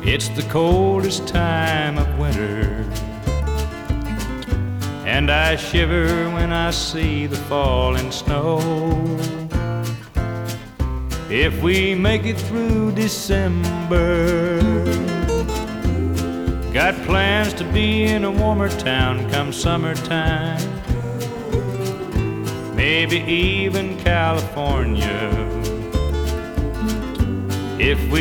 It's the coldest time of winter, and I shiver when I see the falling snow. If we make it through December, got plans to be in a warmer town come summertime, maybe even California. If we